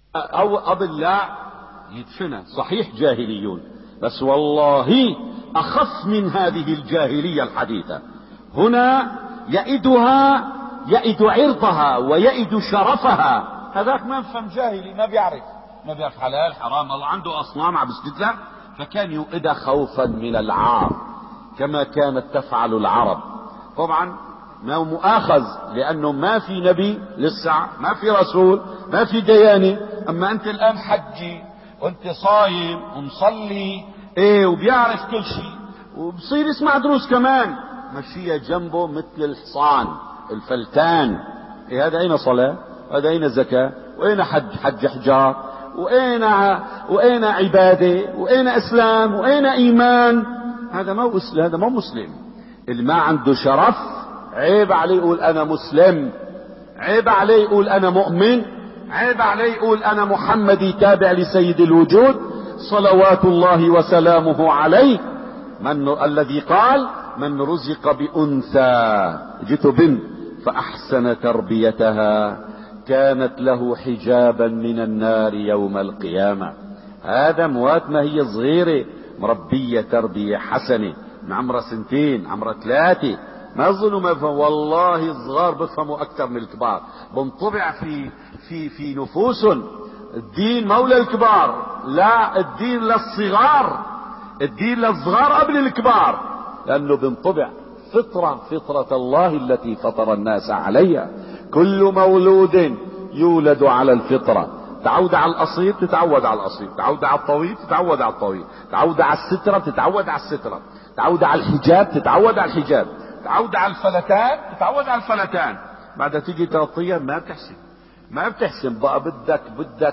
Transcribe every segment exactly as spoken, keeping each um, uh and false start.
او قبل لا يدفنه. صحيح جاهليون، بس والله اخف من هذه الجاهلية الحديثة. هنا يئدها، يئد عرضها ويئد شرفها. هذاك ما فهم جاهلي، ما بيعرف ما بيعرف حلال حرام، الله عنده اصنام عم بسجد لها، فكان يؤدى خوفا من العار كما كانت تفعل العرب. طبعا ما هو مؤاخذ لانه ما في نبي لسه، ما في رسول، ما في ديانة. اما انت الان حجي وانت صايم ومصلي ايه وبيعرف كل شيء وبصير يسمع دروس كمان، مشيها جنبه مثل الحصان الفلتان. إيه هذا اين صلاة؟ هذا اين زكاة؟ واين حج حج حجار؟ واين واين عبادة؟ واين اسلام؟ واين ايمان؟ هذا ما هو اسلام، هذا ما هو مسلم. اللي ما عنده شرف عيب عليه يقول انا مسلم، عيب عليه يقول انا مؤمن، عيب عليه يقول انا محمدي تابع لسيد الوجود صلوات الله وسلامه عليه، من الذي قال من رزق بأنثى جئت بنت فأحسن تربيتها كانت له حجابا من النار يوم القيامة. هذا موات ما هي صغيرة مربية تربية حسنة من عمرها سنتين عمرها ثلاثة. ما اظنوا ما يفهم، والله الصغار بفهموا اكثر من الكبار، بنطبع في في في نفوسهم. الدين مولى الكبار، لا الدين للصغار، الدين للصغار قبل الكبار، لانه بنطبع فطرة فطرة الله التي فطر الناس عليها. كل مولود يولد على الفطرة، تعود على القصير تتعود على القصير، تعود على الطويل تتعود على الطويل، تعود على السترة تتعود على السترة، تعود على الحجاب تتعود على الحجاب، تعود على الفلتان تتعود على الفلتان. بعد تيجي ثلاث ايام ما بتحسن، ما بتحسن بقى، بدك بدك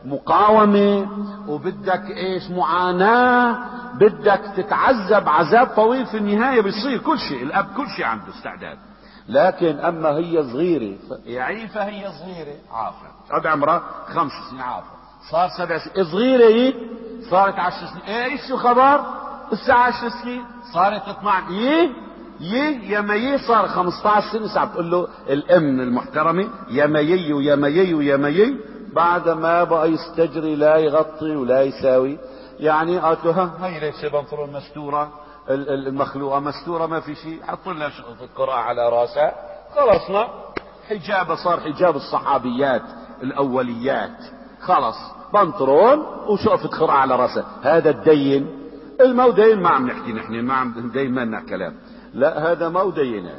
مقاومة وبدك ايش معاناة، بدك تتعذب عذاب طويل، في النهاية بيصير كل شيء، الاب كل شيء عنده استعداد. لكن اما هي صغيرة يعيفة، هي صغيرة عافة، قد عمرها خمس سنين عافة، صار سبع سنين صغيرة هي، صارت عشر سنين ايه ايش الخبر؟ الساعة عشر سنين صارت اثناشر ايه يه يا ميي، صار خمسة عشر سنة صعب تقول له الام المحترمة يا ميي ويا ميي ويا ميي، بعد ما بقى يستجري لا يغطي ولا يساوي. يعني قالت له ها هي ليش بنطلون مستورة، المخلوقة مستورة ما في شيء، حط لها شقفة قراءة على راسها خلصنا. حجابه صار حجاب الصحابيات الاوليات، خلص بنطلون وشقفة قراءة على راسها. هذا الدين المو دين، ما عم نحكي نحن ما عم دين ما لنا كلام، لا هذا مو دينات.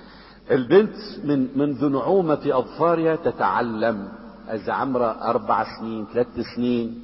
البنت من منذ نعومة اظفارها تتعلم، اذا عمرها اربع سنين ثلاث سنين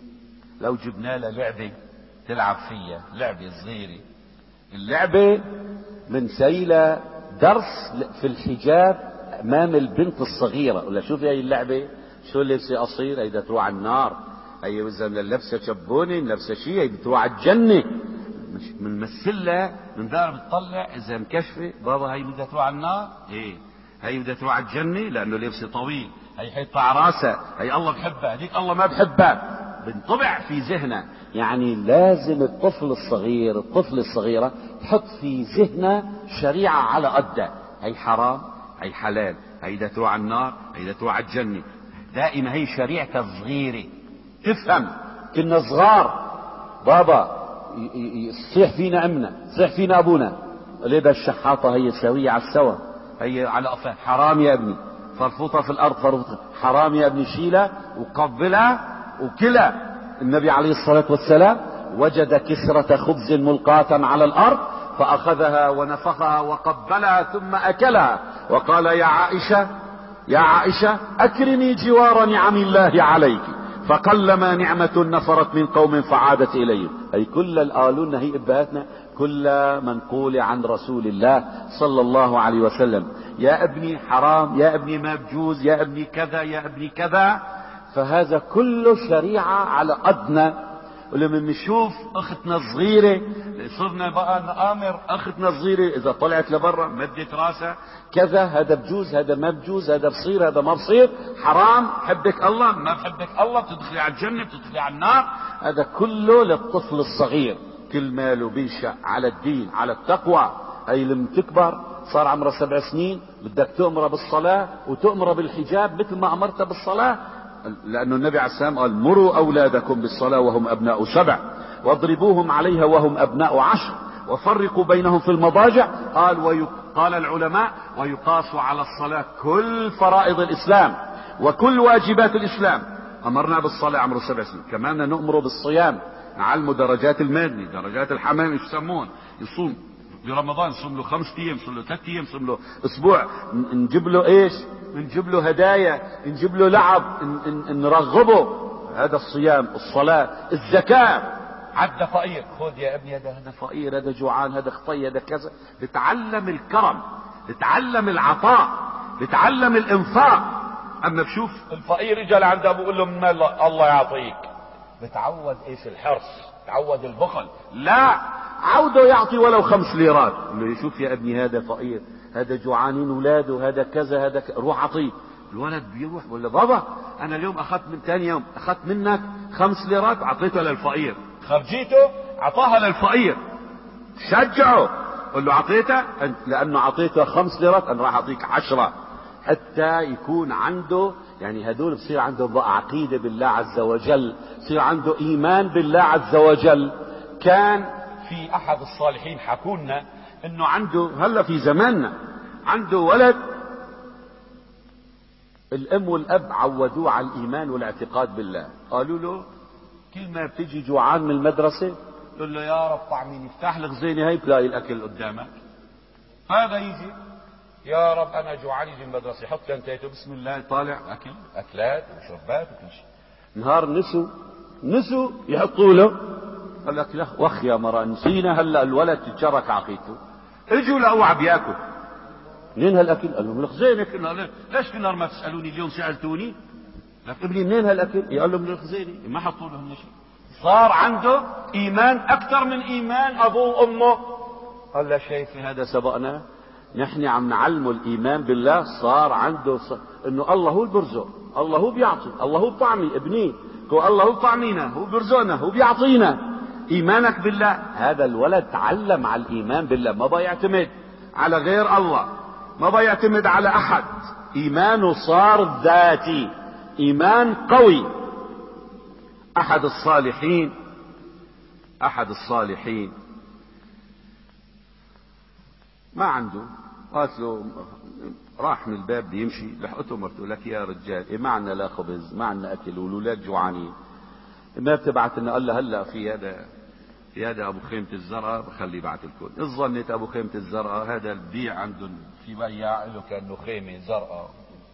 لو جبنا لها لعبة تلعب فيها، لعبة صغيرة، اللعبة من سيلة درس في الحجاب امام البنت الصغيرة. ولا شوفي هاي اللعبة شو لبسة قصير، هي بدها تروح على النار، هي اذا لابسة شبونة لابسة شيء هي بتروح على الجنة. من مسلة من دار بتطلع اذا مكشفة بابا هي بدها تروح على النار، ايه هي بدها تروح على الجنة لانه لبسة طويل، هي حيطة على راسها، هي الله بحبها، هذيك الله ما بحبها. بنطبع في ذهنها. يعني لازم الطفل الصغير الطفل الصغيرة تحط في ذهنها شريعة على قدها، هي حرام هي حلال، هي بدها تروح على النار هي بدها تروح على الجنة. دائما هي شريعتها الصغيرة تفهم. كنا صغار بابا يصيح فينا امنا يصيح فينا ابونا، ليه ده الشحاطة هي سوية على السوا، هي على قفا حرام يا ابني، فرفوطة في الارض فرفوطة حرام يا ابني، شيلها وقبلها وكلها. النبي عليه الصلاة والسلام وجد كسرة خبز ملقاة على الارض فاخذها ونفخها وقبلها ثم اكلها وقال يا عائشة يا عائشة اكرمي جوار نعم الله عليك، فقلما نعمة نفرت من قوم فعادت اليهم. اي كل الآلون هي ابهاتنا كل منقول عن رسول الله صلى الله عليه وسلم. يا ابني حرام، يا ابني ما بجوز، يا ابني كذا، يا ابني كذا. فهذا كله شريعة على قدنا. ولما نشوف اختنا الصغيرة صرنا بقى نآمر اختنا الصغيرة اذا طلعت لبرا مدت راسها كذا، هذا بجوز هذا ما بجوز، هذا بصير هذا ما بصير، حرام حبك الله ما بحبك الله، بتدخلي على الجنة بتدخلي على النار. هذا كله للطفل الصغير، كل ماله بينشأ على الدين على التقوى. هي لما تكبر صار عمرها سبع سنين بدك تؤمر بالصلاة وتؤمر بالحجاب مثل ما امرت بالصلاة، لأن النبي عليه السلام قال مروا أولادكم بالصلاة وهم أبناء سبع واضربوهم عليها وهم أبناء عشر وفرقوا بينهم في المضاجع. قال وي... قال العلماء ويقاس على الصلاة كل فرائض الإسلام وكل واجبات الإسلام. أمرنا بالصلاة عمره سبع سنين، كمان نؤمر بالصيام، نعلمه درجات المادي درجات الحمام يسمون، يصوم برمضان يصوم له خمس ايام، يصوم له ثلاث ايام، يصوم له اسبوع، نجيب له ايش؟ نجيب له هدايا، نجيب له لعب، نرغبه. هذا الصيام، الصلاة، الزكاة. عد فقير، خذ يا ابني هذا هذا فقير، هذا جوعان، هذا خطي، هذا كذا. بتعلم الكرم، بتعلم العطاء، بتعلم الانفاق. اما بشوف الفقير اجى لعند ابوه بقول له من مال الله يعطيك، بتعود ايش؟ الحرص، تعود البخل. لا، عوده يعطي ولو خمس ليرات. اللي يشوف يا ابني هذا فقير، هذا جوعانين اولاده، هذا كذا، هذا كذا، روح اعطيه. الولد بيروح بيقول له بابا انا اليوم اخذت من ثاني يوم اخذت منك خمس ليرات اعطيتها للفقير. خرجيته اعطاها للفقير، شجعه، قل له اعطيتها لانه اعطيته خمس ليرات انا راح اعطيك عشرة، حتى يكون عنده يعني هدول بصير عنده عقيدة بالله عز وجل، بصير عنده ايمان بالله عز وجل. كان في احد الصالحين حكوا لنا انه عنده هلا في زماننا عنده ولد، الام والاب عودوه على الايمان والاعتقاد بالله. قالوا له كل ما بتجي جوعان من المدرسة تقول له يا رب طعميني، افتح لك زيني هي بتلاقي الاكل قدامك. هذا يجي يا رب انا جوعان، يجي المدرسة يحط كنتيته بسم الله طالع اكل، اكلات وشربات وكل شيء. نهار نسوا نسوا يحطوا له، قال لك لا وخ يا مرة نسينا، هلا الولد تتشرك عقيدته. اجوا لقوه عم ياكل، منين هالاكل؟ قال لهم الخزينه. قلنا ليش كل نهار ما تسالوني اليوم سالتوني؟ لك ابني منين هالاكل؟ قال لهم من الخزينه. ما حطوا لهم شيء، صار عنده ايمان اكثر من ايمان ابوه وامه. قال لا شايف هذا سبقنا، نحن عم نعلمه الايمان بالله، صار عنده صار انه الله هو البرزق، الله هو بيعطي، الله هو بطعمي ابني، هو الله هو بطعمينا، هو برزقنا، هو بيعطينا. ايمانك بالله، هذا الولد تعلم على الايمان بالله، ما بيعتمد على غير الله، ما بيعتمد على احد، ايمانه صار ذاتي، ايمان قوي. احد الصالحين احد الصالحين ما عنده، قالت له راح من الباب بيمشي، لحقته مرته لك يا رجال إيه معنا لا خبز، ما عنا اكل والولاد جوعانين، ما بتبعت لنا؟ قال له هلا في هذا في هذا ابو خيمة الزرقاء بخليه يبعث لكم. ظنيت ابو خيمة الزرقاء هذا البيع عندهم في بياع له كانه خيمة زرقاء.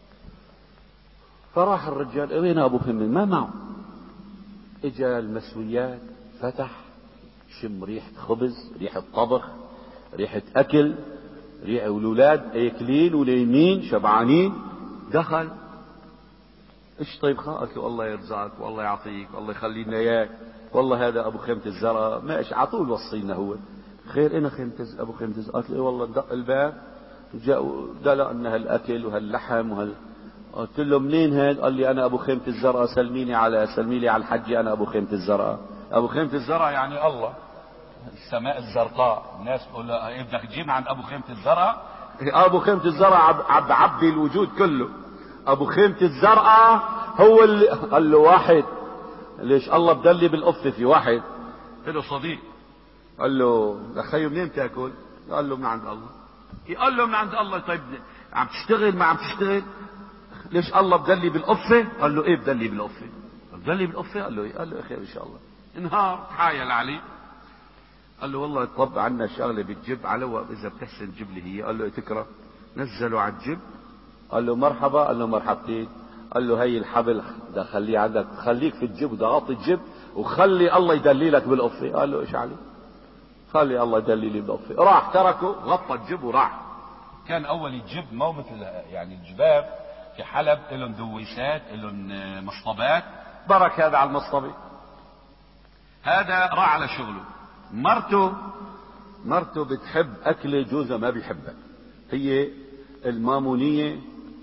فراح الرجال وين ابو خيمة؟ ما معه. اجا المسويات، فتح، شم ريحة خبز، ريحة طبخ، ريحة اكل، ريحة، والولاد اكلين وليمين شبعانين. دخل ايش طيب خا؟ قالت له الله يرزقك والله يعطيك والله يخلي لنا اياك، والله هذا ابو خيمة الزرقاء ماشي على طول وصينا. هو خير انا خيمة ابو خيمة الزرقاء؟ قالت له والله دق الباب جاء دلق لنا هالاكل وهاللحم وهال. قلت له منين هاد؟ قال لي انا ابو خيمة الزرقاء، سلميني على سلمي لي على الحجي، انا ابو خيمة الزرقاء. ابو خيمة الزرقاء يعني الله، السماء الزرقاء. الناس بتقول له بدك تجيب عند ابو خيمة الزرقاء؟ ابو خيمة الزرقاء عب عبي الوجود كله. ابو خيمة الزرقاء هو اللي قال له واحد ليش الله بدلي بالقفة في واحد له صديق، قال له خيو منين تاكل؟ قال له من عند الله. قال له من عند الله. طيب عم تشتغل ما عم تشتغل؟ ليش الله بدلي بالقفة؟ قال له ايه بدلي بالقفة؟ بدلي بالقفة؟ قال له ايه؟ قال له خير ان شاء الله. انهار حايل عليه، قال له والله طب عنا شغله بتجب على اذا بتحسن جيب لي هي. قال له تكره؟ نزلوا على الجب، قال له مرحبا، قال له مرحبتين. قال له هي الحبل ده خليه عندك، خليك في الجب وضغط الجب وخلي الله يدليلك بالقفه. قال له ايش علي؟ خلي الله يدلي لي بالقفه. راح تركه غطى الجب وراح. كان اول الجب مو مثل يعني الجباب في حلب لهم دويسات لهم مصطبات، برك هذا على المصطبه. هذا راح على شغله. مرته مرته بتحب اكل جوزها ما بيحبها، هي المامونية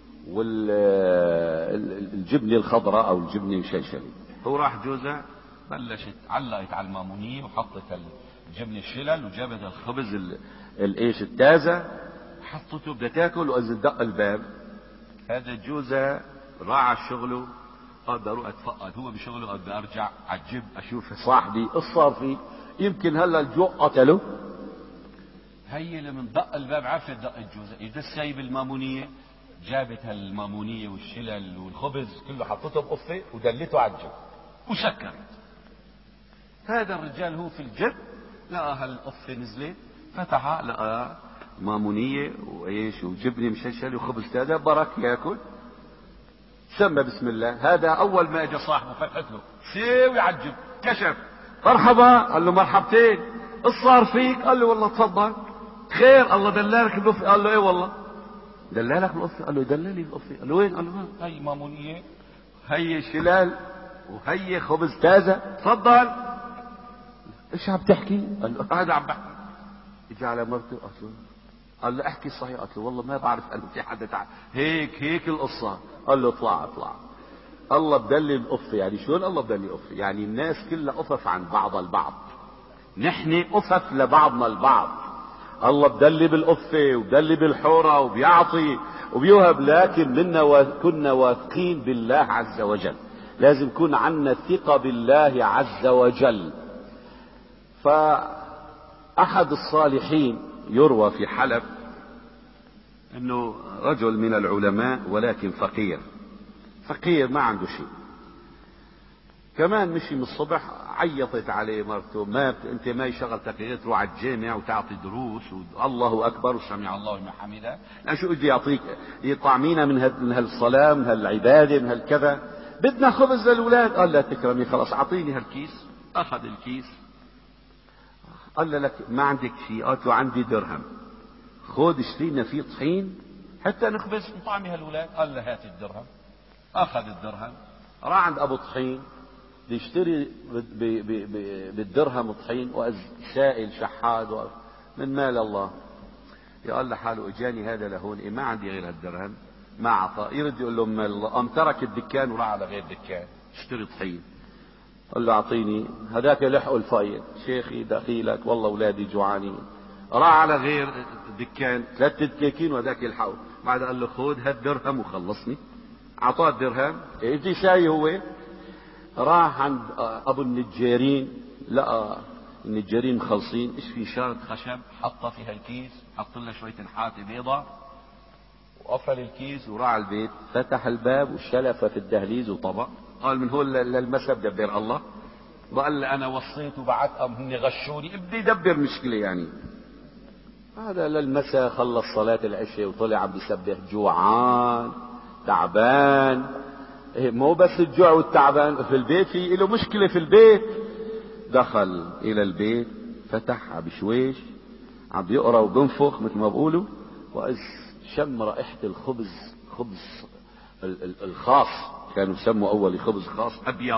والجبنة الخضراء او الجبنة الشلشلة. هو راح جوزها بلشت علقت على المامونية وحطت الجبنة الشلل وجابت الخبز الايش التازة حطته بدها تاكل، واذا دق الباب هذا جوزها راح على شغله اقدر اروح اتفقد هو بشغله، اقدر ارجع عجب اشوف صاحبي ايش صار فيه، يمكن هلا الجوع قتله. هي لمن دق الباب عرفت دق الجوز، اذا سايب المامونيه، جابت هالمامونيه والشلل والخبز كله حطته بقفه ودلته عجب وسكرت. هذا الرجال هو في الجد لقى هالقفه نزلت، فتحها لقى مامونيه وايش وجبنه مشلشل وخبز تازه، برك ياكل، سمى بسم الله. هذا اول ما اجى صاحبه فتحت له سيوي عجب، كشف مرحبا، قال له مرحبتين، ايش صار فيك؟ قال له والله تفضل خير، الله دلالك بالقفه؟ قال له ايه والله دلالك بالقفه؟ قال له دلالي بالقفه. قال له وين؟ قال له هي مامونيه، هي شلال، وهي خبز تازه، تفضل. ايش عم تحكي؟ قال له هذا عم بحكي. اجى على مرته قال له قال له احكي صحيح. قال له والله ما بعرف انه في حدا تعال هيك هيك القصه. قال له اطلع اطلع، الله بدلي القفه. يعني شلون الله بدلي القفه؟ يعني الناس كلها قفف عن بعض البعض، نحن قفف لبعضنا البعض. الله بدلي بالقفه وبدلي بالحوره وبيعطي وبيوهب، لكن منا وكنا واثقين بالله عز وجل، لازم يكون عنا ثقه بالله عز وجل. فاحد الصالحين يروى في حلب انه رجل من العلماء ولكن فقير، فقير ما عنده شيء، كمان مشي من الصبح عيطت عليه مرته، ما بت... انت ما شغلتك غير تروح على الجامع وتعطي دروس والله اكبر وسمع الله لمن حمده، لا شو بدي يعطيك يطعمينا من, هال... من هالصلاه من هالعباده من هالكذا، بدنا خبز للاولاد. قال لا تكرمي خلاص اعطيني هالكيس. اخذ الكيس، قال له لك ما عندك شيء؟ قالت له عندي درهم، خذ اشتري لنا فيه طحين حتى نخبز نطعمي هالولاد. قال له هات الدرهم، اخذ الدرهم راح عند ابو طحين بده يشتري بالدرهم طحين، وسائل شحاد من مال الله. قال لحاله اجاني هذا لهون، إيه ما عندي غير هالدرهم، ما اعطى، يرد يقول له مال الله، قام ترك الدكان وراح على غير دكان اشتري طحين. قال له اعطيني، هذاك لحقه الفايل، شيخي دخيلك والله اولادي جوعانين. راح على غير دكان ثلاثة دكاكين وهذاك يلحقه، بعد قال له خذ هالدرهم وخلصني، اعطاه الدرهم. ايش شاي هو؟ راح عند ابو النجارين، لقى النجارين مخلصين، ايش في شارة خشب حطها في هالكيس، حط لها شوية نحاتة بيضة وقفل الكيس وراح على البيت، فتح الباب وشلف في الدهليز وطبق. قال من هون للمسا بدبر الله، وقال لي انا وصيت وبعت ام هن غشوني، بدي يدبر مشكلة يعني. هذا للمسا خلص صلاة العشاء وطلع عم بيسبح جوعان تعبان. إيه مو بس الجوع والتعبان، في البيت في له مشكلة في البيت. دخل الى البيت، فتح عم بشويش عم بيقرا وبنفخ مثل ما بقولوا، واذ شم رائحة الخبز، خبز الخاص، كانوا يسموا اول خبز خاص ابيض،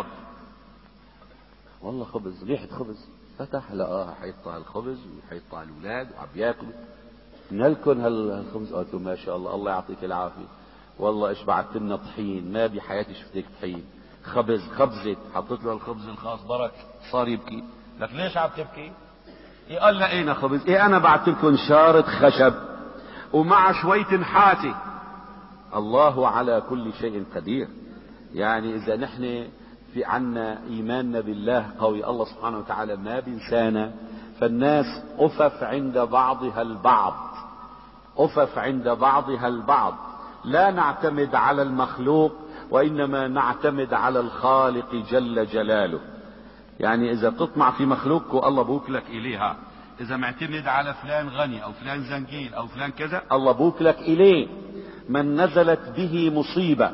والله خبز ريحة خبز. فتح لقاه حيطها الخبز وحيطها الاولاد وعم ياكلوا. نلكن هالخبز؟ قالت له ما شاء الله الله يعطيك العافية، والله ايش بعت لنا طحين، ما بحياتي شفتك طحين، خبز خبزة. حطيت له الخبز الخاص، برك صار يبكي. لك ليش عم تبكي؟ قال له اين خبز؟ ايه انا بعت لكم شارة خشب ومع شوية نحاتة. الله على كل شيء قدير. يعني اذا نحن في عنا ايماننا بالله قوي، الله سبحانه وتعالى ما بينسانا. فالناس أفف عند بعضها البعض، أفف عند بعضها البعض، لا نعتمد على المخلوق وإنما نعتمد على الخالق جل جلاله. يعني إذا تطمع في مخلوقك الله بوكلك إليها، إذا معتمد على فلان غني أو فلان زنجين أو فلان كذا الله بوكلك إليه. من نزلت به مصيبة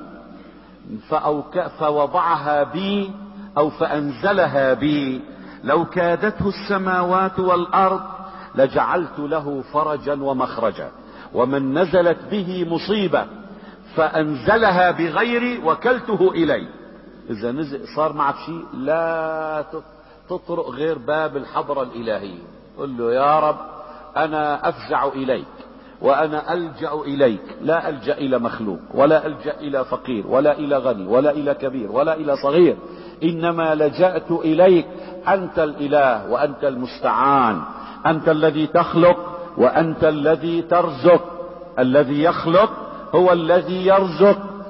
فأوك فوضعها بي أو فأنزلها بي، لو كادته السماوات والأرض لجعلت له فرجا ومخرجا. ومن نزلت به مصيبة فأنزلها بغيري وكلته إلي. إذا نزل صار معك شيء لا تطرق غير باب الحضرة الإلهية، قل له يا رب أنا أفزع إليك وأنا ألجأ إليك، لا ألجأ إلى مخلوق ولا ألجأ إلى فقير ولا إلى غني ولا إلى كبير ولا إلى صغير، إنما لجأت إليك، أنت الإله وأنت المستعان، أنت الذي تخلق وأنت الذي ترزق. الذي يخلق هو الذي يرزق،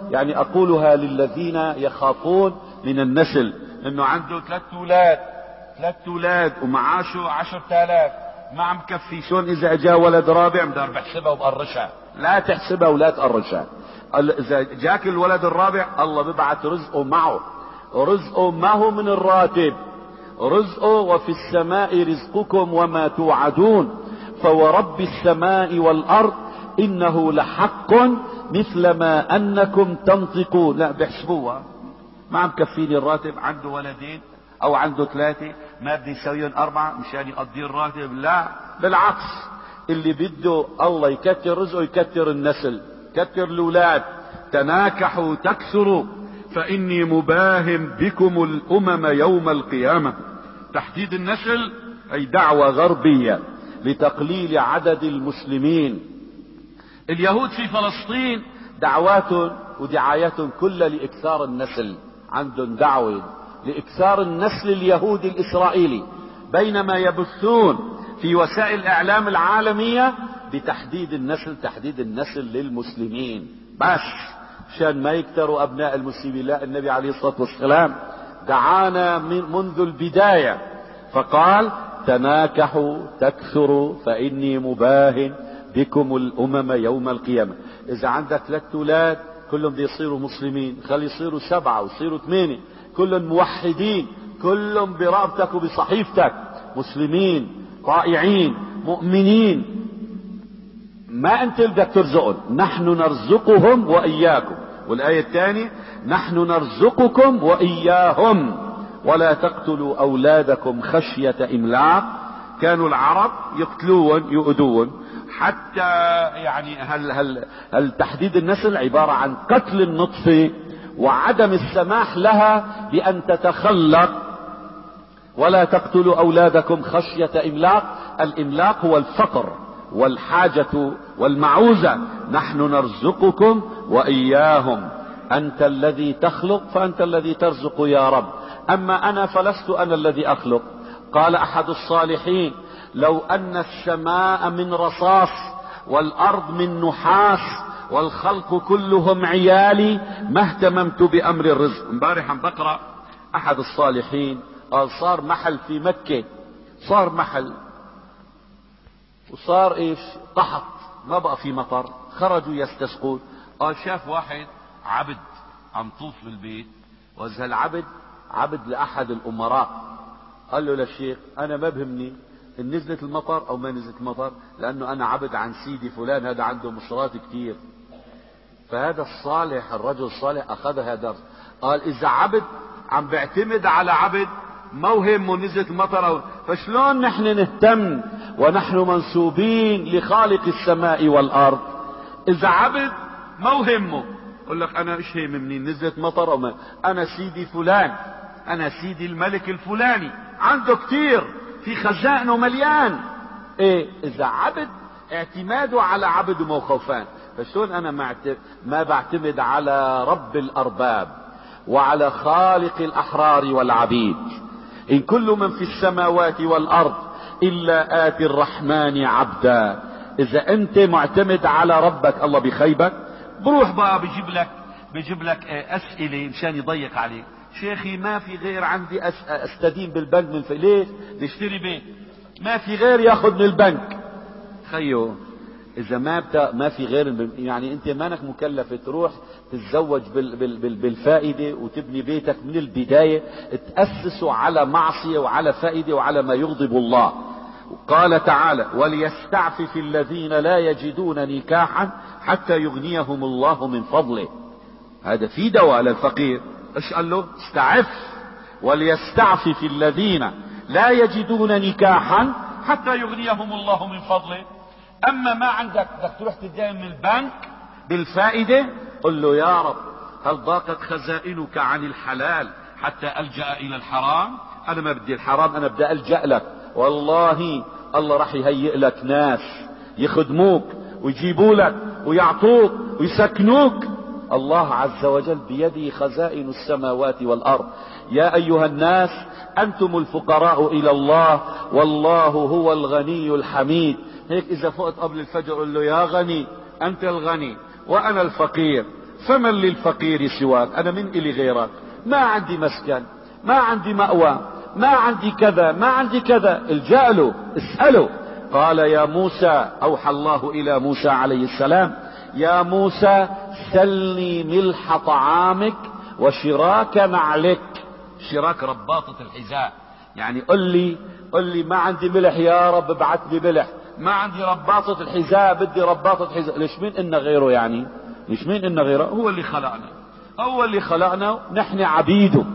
يعني اقولها للذين يخافون من النسل، انه عنده ثلاث اولاد ثلاث اولاد ومعاشه عشرة آلاف، ما عم كفي، شلون اذا اجا ولد رابع بدي بحسبها وبقرشها؟ لا تحسبها ولا تقرشها. اذا جاك الولد الرابع الله ببعث رزقه معه، رزقه ما هو من الراتب، رزقه وفي السماء رزقكم وما توعدون فورب السماء والارض انه لحق مثل ما انكم تنطقون. لا بيحسبوها، ما عم كفيني الراتب، عنده ولدين او عنده ثلاثة ما بدي يسويهم اربعة مشان يقضي الراتب. لا بالعكس، اللي بده الله يكتر رزقه يكتر النسل، كتر الاولاد. تناكحوا تكثروا فاني مباهم بكم الامم يوم القيامة. تحديد النسل اي دعوة غربية لتقليل عدد المسلمين. اليهود في فلسطين دعواتهم ودعاياتهم كلها لاكثار النسل، عندهم دعوة لاكثار النسل اليهودي الاسرائيلي، بينما يبثون في وسائل الاعلام العالمية بتحديد النسل، تحديد النسل للمسلمين بس عشان ما يكثروا ابناء المسلمين. لا، النبي عليه الصلاة والسلام دعانا من منذ البداية فقال تناكحوا تكثروا فاني مباهن بكم الامم يوم القيامة. اذا عندك ثلاث اولاد كلهم بده يصيروا مسلمين، خلي يصيروا سبعة ويصيروا ثمانية، كلهم موحدين، كلهم برابطك وبصحيفتك مسلمين طائعين مؤمنين. ما انت بدك ترزقهم، نحن نرزقهم واياكم. والاية الثانية نحن نرزقكم واياهم ولا تقتلوا اولادكم خشية املاق. كانوا العرب يقتلون يؤذون حتى يعني هل هل هل تحديد النسل عبارة عن قتل النطفة وعدم السماح لها بان تتخلق. ولا تقتلوا اولادكم خشية املاق. الاملاق هو الفقر والحاجة والمعوزة. نحن نرزقكم واياهم، انت الذي تخلق فانت الذي ترزق يا رب، اما انا فلست انا الذي اخلق. قال احد الصالحين لو ان السماء من رصاص والارض من نحاس والخلق كلهم عيالي ما اهتممت بامر الرزق. امبارح عم بقرأ احد الصالحين قال صار محل في مكة، صار محل وصار ايش قحط، ما بقى في مطر، خرجوا يستسقون. قال شاف واحد عبد عم طوف بالبيت، واذا العبد عبد لاحد الامراء، قال له للشيخ انا ما بهمني ان نزلت المطر او ما نزلت المطر، لانه انا عبد عن سيدي فلان هذا عنده مشرات كتير. فهذا الصالح الرجل الصالح اخذها درس، قال اذا عبد عم بيعتمد على عبد موهم ونزلت المطر أو فشلون نحن نهتم ونحن منسوبين لخالق السماء والارض؟ اذا عبد موهمه يقول لك انا ايش هيمني نزلت مطر او ما، انا سيدي فلان، انا سيدي الملك الفلاني عنده كتير في خزائنه مليان. ايه اذا عبد اعتماده على عبد وموخوفان، فشلون انا ما, ما بعتمد على رب الارباب وعلى خالق الاحرار والعبيد. ان كل من في السماوات والارض الا اتي الرحمن عبدا. اذا انت معتمد على ربك الله بخيبك. بروح بقى بجيب لك بجيب لك اسئله مشان يضيق عليك. شيخي ما في غير عندي استدين بالبنك من في ليش نشتري بيت، ما في غير ياخذ من البنك. خيو اذا ما بتا ما في غير، يعني انت مانك مكلف تروح تتزوج بال بال بال بالفائدة وتبني بيتك من البداية، تأسسه على معصية وعلى فائدة وعلى ما يغضب الله. قال تعالى وليستعفف الذين لا يجدون نكاحا حتى يغنيهم الله من فضله. هذا في دواء للفقير. ايش قال له؟ استعف وليستعفف الذين لا يجدون نكاحا حتى يغنيهم الله من فضله. اما ما عندك بدك تروح تدين من البنك بالفائدة، قل له يا رب هل ضاقت خزائنك عن الحلال حتى ألجأ الى الحرام؟ انا ما بدي الحرام، انا بدي ألجأ لك. والله الله راح يهيئ لك ناس يخدموك ويجيبوا لك ويعطوك ويسكنوك. الله عز وجل بيده خزائن السماوات والارض. يا ايها الناس انتم الفقراء الى الله والله هو الغني الحميد. هيك اذا فقت قبل الفجر قل له يا غني انت الغني وانا الفقير فمن للفقير سواك، انا من الي غيرك، ما عندي مسكن، ما عندي مأوى، ما عندي كذا، ما عندي كذا. الجأ له اسأله. قال يا موسى، اوحى الله الى موسى عليه السلام: يا موسى سلني ملح طعامك وشراك نعلك. شراك رباطة الحذاء، يعني قل لي قل لي ما عندي ملح يا رب ابعث لي ملح، ما عندي رباطة الحذاء بدي رباطة حذاء. ليش؟ مين إن غيره؟ يعني مش مين إن غيره، هو اللي خلقنا، هو اللي خلقنا، نحن عبيده،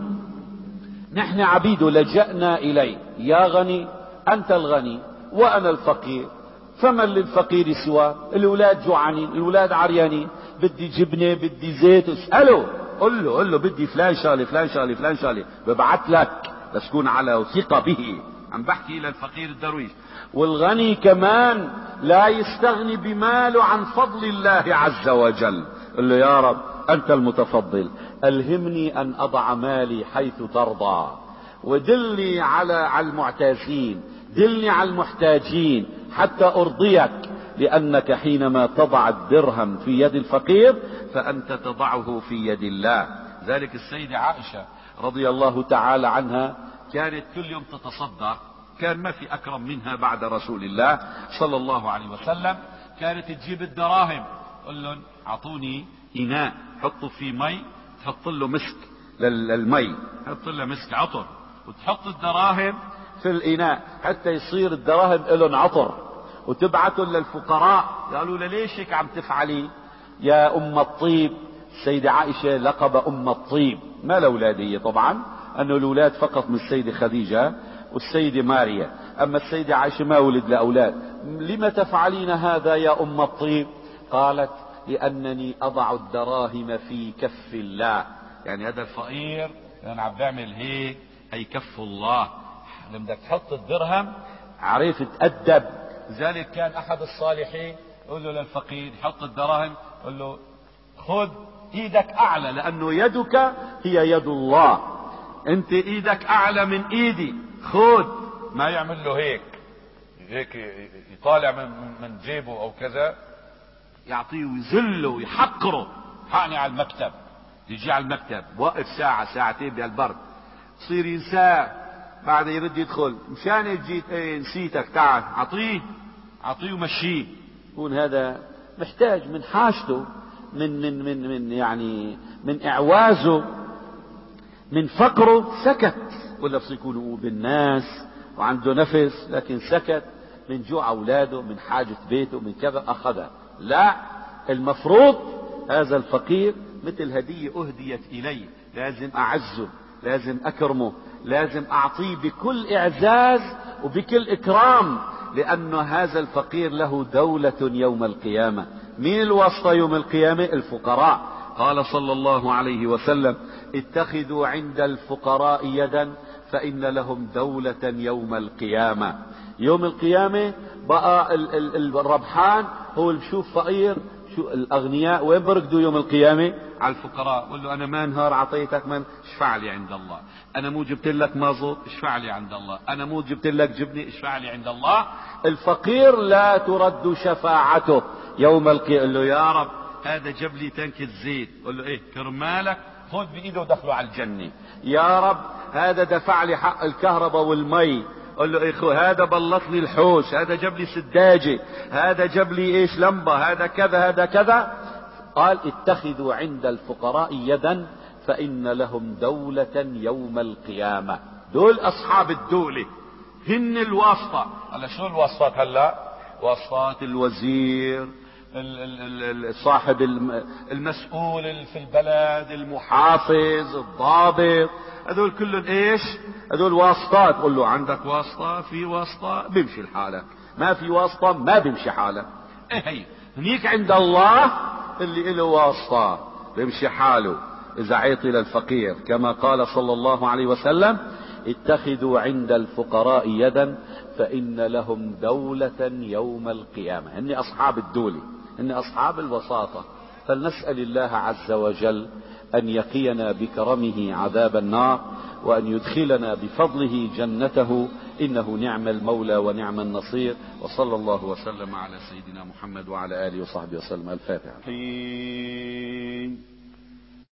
نحن عبيده، لجأنا إليه. يا غني أنت الغني وأنا الفقير، فمن للفقير سوى؟ الأولاد جوعانين، الأولاد عريانين، بدي جبنة بدي زيت، اسأله، قل له قل له بدي فلان شغله فلان شغله فلان شغله، ببعث لك، بس كون على ثقة به. عم بحكي الى الفقير الدرويش. والغني كمان لا يستغني بماله عن فضل الله عز وجل. قل له يا رب انت المتفضل، الهمني ان اضع مالي حيث ترضى، ودلني على على المعتازين، دلني على المحتاجين حتى ارضيك، لانك حينما تضع الدرهم في يد الفقير فانت تضعه في يد الله. ذلك السيدة عائشة رضي الله تعالى عنها كانت كل يوم تتصدق، كان ما في اكرم منها بعد رسول الله صلى الله عليه وسلم. كانت تجيب الدراهم، قل لهم اعطوني اناء حطوا فيه مي، تحط له مسك للمي، تحط له مسك عطر، وتحط الدراهم في الاناء حتى يصير الدراهم لهم عطر، وتبعتهم للفقراء. قالوا له ليش هيك عم تفعلي يا ام الطيب؟ السيدة عائشة لقب ام الطيب، ما لأولادية طبعا، انه الاولاد فقط من السيدة خديجة والسيدة ماريا، اما السيدة عائشة ما ولد لاولاد. لم تفعلين هذا يا ام الطيب؟ قالت لانني اضع الدراهم في كف الله، يعني هذا الفقير انا عم بعمل هيك، هي كف الله، لما بدك تحط الدرهم عرف تأدب. لذلك كان احد الصالحين يقول له للفقير يحط الدراهم، يقول له خذ ايدك اعلى، لانه يدك هي يد الله، انت ايدك اعلى من ايدي، خذ. ما يعمل له هيك هيك يطالع من من جيبه او كذا، يعطيه ويذله ويحقره. حقني على المكتب، يجي على المكتب وقف ساعة ساعتين بهالبرد، يصير ينساه، بعد يرد يدخل، مشان جيت ايه نسيتك، تعال اعطيه اعطيه ومشيه. يكون هذا محتاج من حاجته، من من من من يعني من اعوازه، من فقره، سكت. ولا بس يكون بالناس وعنده نفس لكن سكت من جوع اولاده، من حاجة بيته، من كذا اخذها. لا، المفروض هذا الفقير مثل هدية اهديت اليه، لازم اعزه، لازم اكرمه، لازم اعطيه بكل اعزاز وبكل اكرام، لان هذا الفقير له دولة يوم القيامة. مين الواسطة يوم القيامة؟ الفقراء. قال صلى الله عليه وسلم اتخذوا عند الفقراء يدا فإن لهم دولة يوم القيامة. يوم القيامة بقى ال ال الربحان هو اللي بشوف فقير، شو الاغنياء وين بركضوا يوم القيامة؟ على الفقراء. قل له انا ما نهار اعطيتك من اشفع لي عند الله، انا مو جبت لك مازوت اشفع لي عند الله، انا مو جبت لك جبني اشفع لي عند الله. الفقير لا ترد شفاعته يوم القيامة. قل له يا رب هذا جاب لي تنكة زيت، قل له ايه كرمالك، خذ بايده ودخله على الجنة. يا رب هذا دفع لي حق الكهرباء والمي، قل له اخو هذا بلطني الحوش، هذا جاب لي سداجة، هذا جاب لي ايش لمبة، هذا كذا هذا كذا. قال اتخذوا عند الفقراء يدا فإن لهم دولة يوم القيامة. دول اصحاب الدولة، هن الواسطة. هلا شو الواسطات؟ هلا واسطات الوزير، صاحب المسؤول في البلد، المحافظ، الضابط، هذول كلهم ايش؟ هذول واسطات. قل له عندك واسطة؟ في واسطة بيمشي لحالك، ما في واسطة ما بيمشي حالك. ايه هي هنيك عند الله اللي له واسطة بيمشي حاله اذا عيطي للفقير، كما قال صلى الله عليه وسلم اتخذوا عند الفقراء يدا فإن لهم دولة يوم القيامة. هن أصحاب الدولة، هن أصحاب الوساطة. فلنسأل الله عز وجل أن يقينا بكرمه عذاب النار، وأن يدخلنا بفضله جنته، إنه نعم المولى ونعم النصير. وصلى الله وسلم على سيدنا محمد وعلى آله وصحبه وسلم. الفاتحة.